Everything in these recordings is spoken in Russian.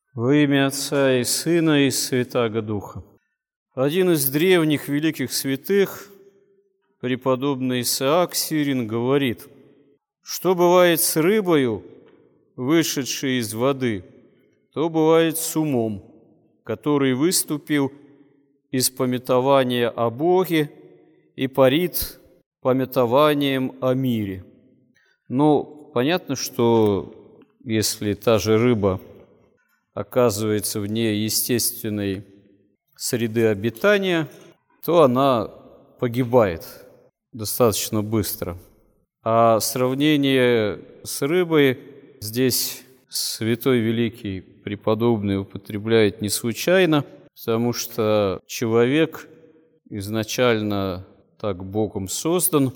Во имя Отца и Сына и Святаго Духа. Один из древних великих святых, преподобный Исаак Сирин, говорит: что бывает с рыбою, вышедшей из воды, то бывает с умом, который выступил из памятования о Боге и парит памятованием о мире. Ну, понятно, что если та же рыба оказывается вне естественной среды обитания, то она погибает достаточно быстро. А сравнение с рыбой здесь святой великий преподобный употребляет не случайно, потому что человек изначально так Богом создан,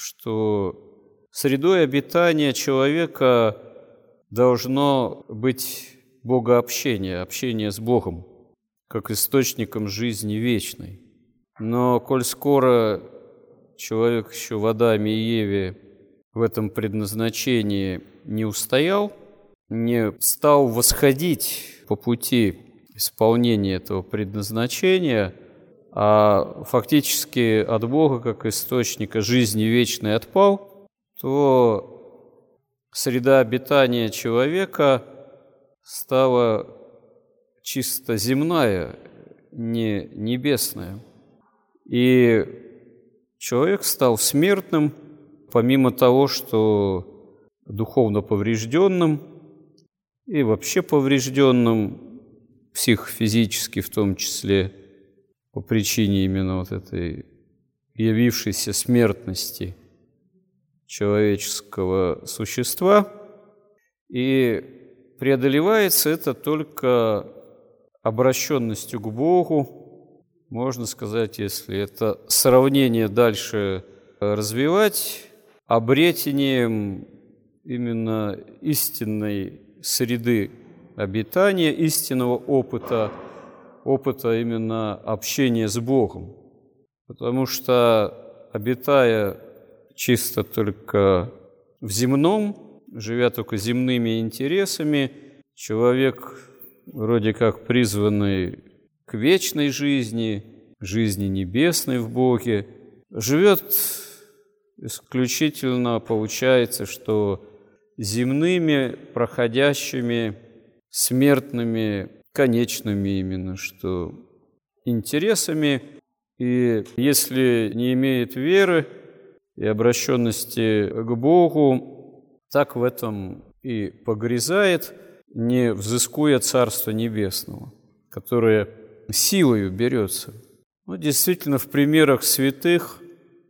что средой обитания человека должно быть богообщение, общение с Богом, как источником жизни вечной. Но коль скоро человек еще в Адаме и Еве в этом предназначении не устоял, не стал восходить по пути исполнения этого предназначения, а фактически от Бога, как источника жизни вечной, отпал, то среда обитания человека стала чисто земная, не небесная. И человек стал смертным, помимо того, что духовно поврежденным и вообще поврежденным, психофизически в том числе, по причине именно вот этой явившейся смертности человеческого существа. И преодолевается это только обращенностью к Богу. Можно сказать, если это сравнение дальше развивать, обретением именно истинной среды обитания, истинного опыта именно общения с Богом. Потому что, обитая чисто только в земном, живя только земными интересами, человек, вроде как призванный к вечной жизни, жизни небесной в Боге, живет исключительно, получается, что земными, проходящими, смертными, конечными именно, что интересами. И если не имеет веры и обращенности к Богу, так в этом и погрязает, не взыскуя Царства Небесного, которое силою берется. Ну, действительно, в примерах святых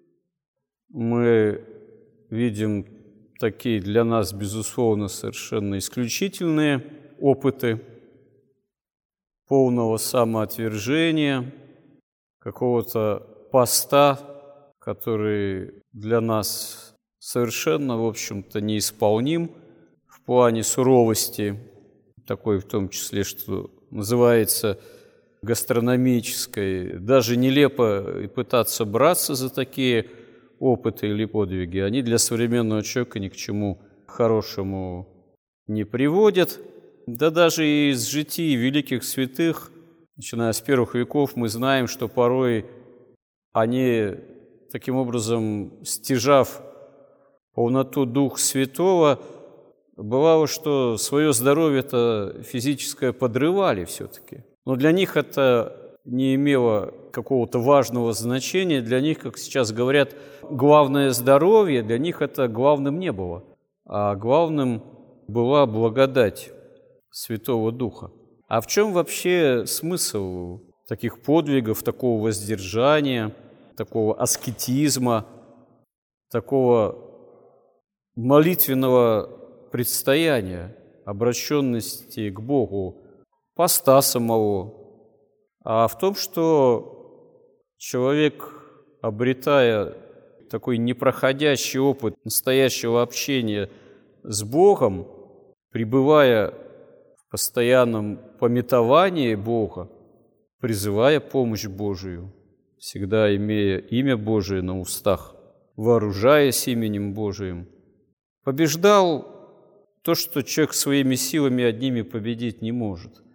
мы видим такие для нас, безусловно, совершенно исключительные опыты полного самоотвержения, какого-то поста, который для нас совершенно, в общем-то, неисполним в плане суровости, такой в том числе, что называется гастрономической. Даже нелепо и пытаться браться за такие опыты или подвиги. Они для современного человека ни к чему хорошему не приводят. Да даже и из житий великих святых, начиная с первых веков, мы знаем, что порой они, таким образом, стяжав полноту Духа Святого, бывало, что свое здоровье-то физическое подрывали все-таки. Но для них это не имело какого-то важного значения. Для них, как сейчас говорят, главное здоровье, для них это главным не было. А главным была благодать Святого Духа. А в чем вообще смысл таких подвигов, такого воздержания, такого аскетизма, такого молитвенного предстояния, обращенности к Богу, поста самого? А в том, что человек, обретая такой непроходящий опыт настоящего общения с Богом, пребывая в постоянном памятовании Бога, призывая помощь Божию, всегда имея имя Божие на устах, вооружаясь именем Божиим, побеждал то, что человек своими силами одними победить не может.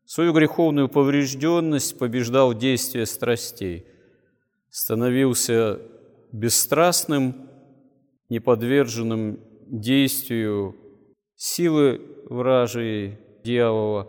свою греховную поврежденность побеждал действие страстей, становился бесстрастным, неподверженным действию силы вражьей, дьявола,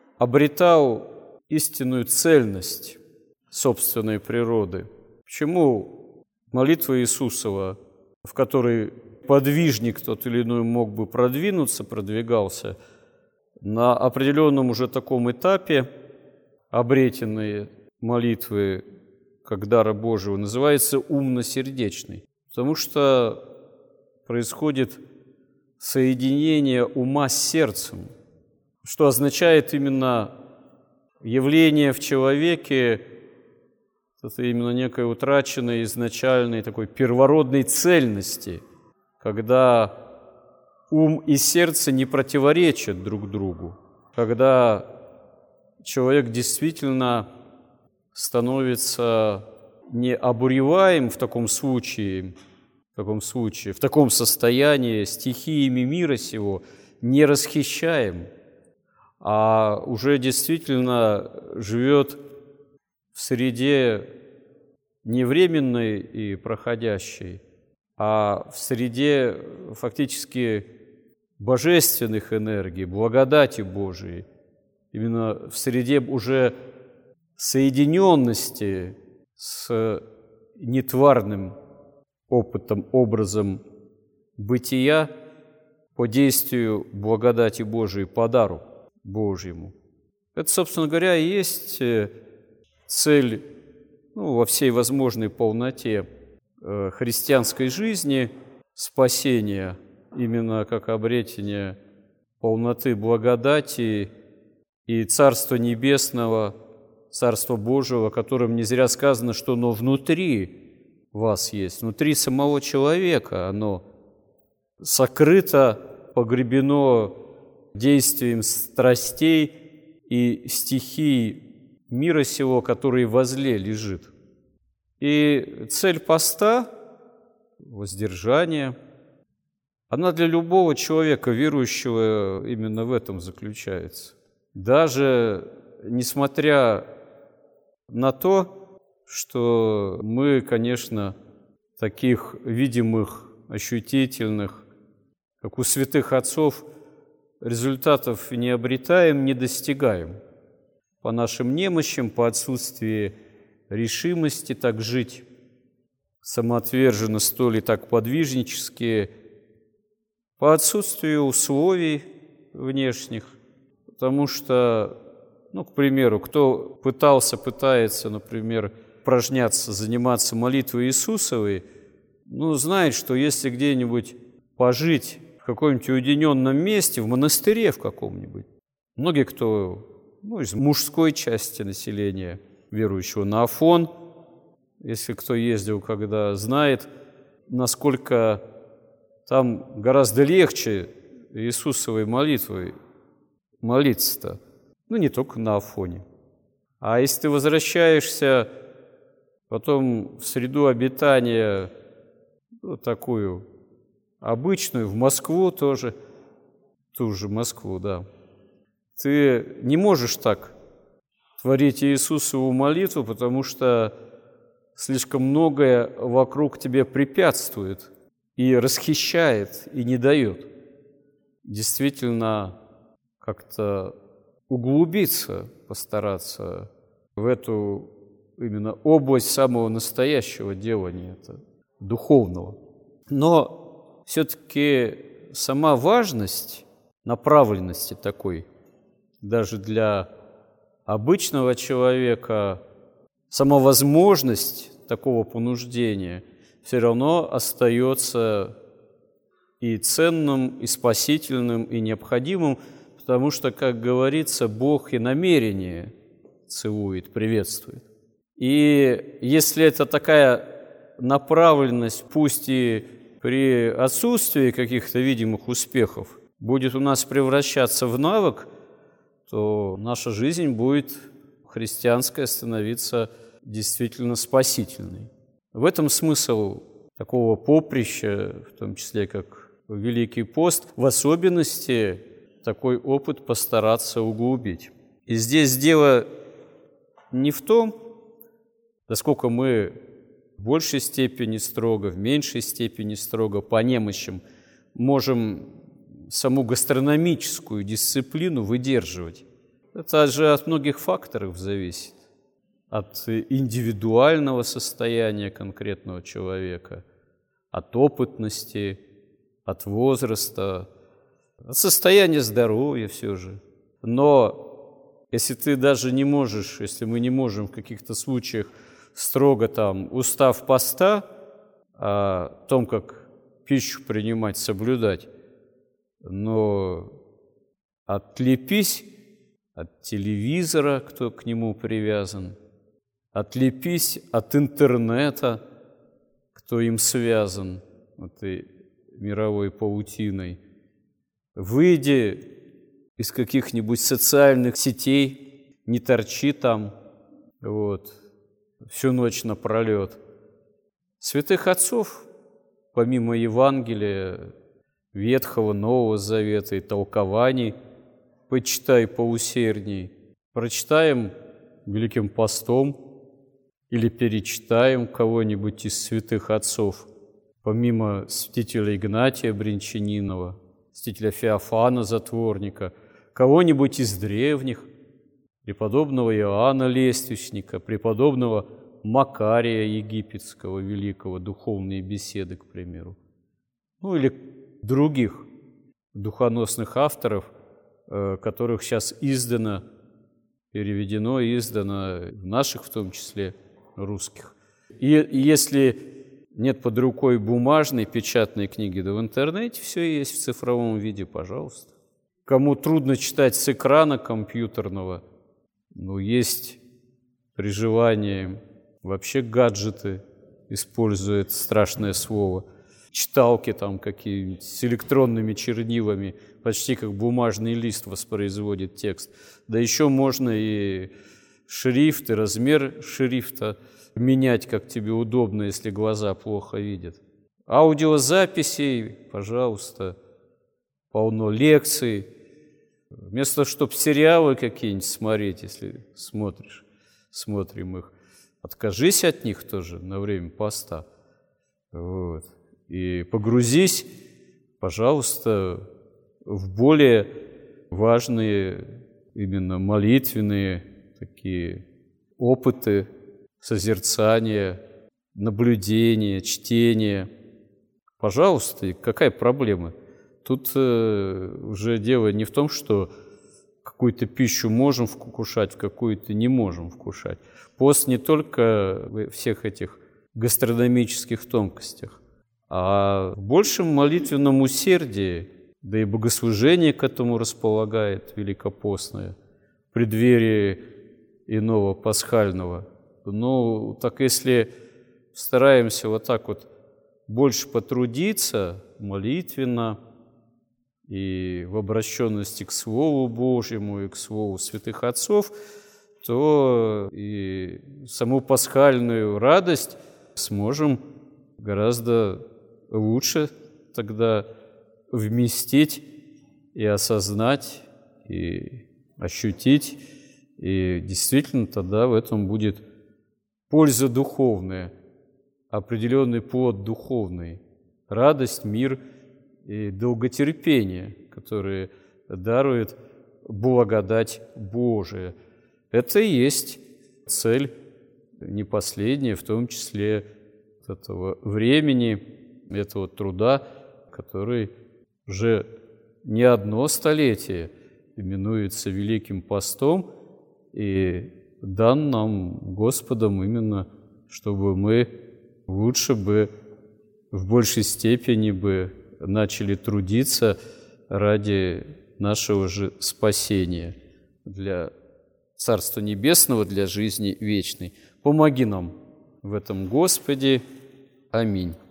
обретал истинную цельность собственной природы. Почему молитва Иисусова, в которой подвижник тот или иной мог бы продвинуться, продвигался, на определенном уже таком этапе обретенные молитвы как дара Божьего называется умно-сердечной, потому что происходит соединение ума с сердцем, что означает именно явление в человеке, это именно некой утраченной изначальной такой первородной цельности, когда ум и сердце не противоречат друг другу, когда человек действительно становится не обуреваем в таком случае, в таком состоянии стихиями мира сего, не расхищаем, а уже действительно живет в среде не временной и проходящей, а в среде фактически божественных энергий, благодати Божией, именно в среде уже соединенности с нетварным опытом, образом бытия по действию благодати Божией, по дару Божьему. Это, собственно говоря, и есть цель во всей возможной полноте христианской жизни, спасения, именно как обретение полноты благодати и Царства Небесного, Царства Божьего, о котором не зря сказано, что оно внутри вас есть, внутри самого человека, оно сокрыто, погребено действием страстей и стихий мира сего, который возле лежит. И цель поста, воздержания, она для любого человека, верующего, именно в этом заключается. Даже несмотря на то, что мы, конечно, таких видимых, ощутительных, как у святых отцов, результатов не обретаем, не достигаем. По нашим немощам, по отсутствию решимости так жить, самоотверженно, столь и так подвижнически, по отсутствию условий внешних, потому что, к примеру, кто пытается, например, упражняться, заниматься молитвой Иисусовой, знает, что если где-нибудь пожить в каком-нибудь уединенном месте, в монастыре в каком-нибудь, многие, кто из мужской части населения верующего на Афон, если кто ездил, когда знает, насколько там гораздо легче Иисусовой молитвой молиться-то, не только на Афоне. А если ты возвращаешься потом в среду обитания, такую обычную, в Москву тоже, ту же Москву, да, ты не можешь так творить Иисусову молитву, потому что слишком многое вокруг тебе препятствует и расхищает, и не дает действительно как-то углубиться, постараться в эту именно область самого настоящего делания, это духовного. Но все-таки сама важность направленности такой, даже для обычного человека, сама возможность такого понуждения все равно остается и ценным, и спасительным, и необходимым, потому что, как говорится, Бог и намерение целует, приветствует. И если это такая направленность, пусть и при отсутствии каких-то видимых успехов, будет у нас превращаться в навык, то наша жизнь будет христианская становиться действительно спасительной. В этом смысл такого поприща, в том числе как Великий пост, в особенности такой опыт постараться углубить. И здесь дело не в том, насколько мы в большей степени строго, в меньшей степени строго по немощам можем саму гастрономическую дисциплину выдерживать. Это же от многих факторов зависит. От индивидуального состояния конкретного человека, от опытности, от возраста, от состояния здоровья все же. Но если ты даже не можешь, если мы не можем в каких-то случаях строго там устав поста о том, как пищу принимать, соблюдать, но отлепись от телевизора, кто к нему привязан, отлепись от интернета, кто им связан, этой мировой паутиной, выйди из каких-нибудь социальных сетей, не торчи там всю ночь напролет. Святых отцов, помимо Евангелия, Ветхого, Нового Завета и толкований, почитай поусердней, прочитаем Великим постом или перечитаем кого-нибудь из святых отцов, помимо святителя Игнатия Брянчанинова, святителя Феофана Затворника, кого-нибудь из древних, преподобного Иоанна Лествичника, преподобного Макария Египетского, великого, духовные беседы, к примеру, или других духоносных авторов, которых сейчас переведено и издано, в наших в том числе, русских. И если нет под рукой бумажной, печатной книги, да в интернете все есть в цифровом виде, пожалуйста. Кому трудно читать с экрана компьютерного, есть при желании вообще гаджеты, использует страшное слово, читалки там какие-нибудь с электронными чернилами, почти как бумажный лист воспроизводит текст. Да еще можно и шрифт, и размер шрифта менять, как тебе удобно, если глаза плохо видят. Аудиозаписей, пожалуйста, полно лекций. Вместо того, чтобы сериалы какие-нибудь смотреть, если смотрим их, откажись от них тоже на время поста. И погрузись, пожалуйста, в более важные именно молитвенные такие опыты, созерцания, наблюдения, чтения. Пожалуйста, и какая проблема? Тут уже дело не в том, что какую-то пищу можем вкушать, какую-то не можем вкушать. Пост не только в всех этих гастрономических тонкостях, а в большем молитвенном усердии, да и богослужение к этому располагает великопостное, в преддверии иного пасхального. Так если стараемся больше потрудиться молитвенно и в обращенности к Слову Божьему и к Слову святых отцов, то и саму пасхальную радость сможем гораздо лучше тогда вместить и осознать, и ощутить, и действительно тогда в этом будет польза духовная, определенный плод духовный, радость, мир и долготерпение, которые дарует благодать Божия. Это и есть цель не последняя, в том числе этого времени, этого труда, который уже не одно столетие именуется Великим постом и дан нам Господом именно, чтобы мы лучше бы, в большей степени бы начали трудиться ради нашего же спасения, для Царства Небесного, для жизни вечной. Помоги нам в этом, Господи. Аминь.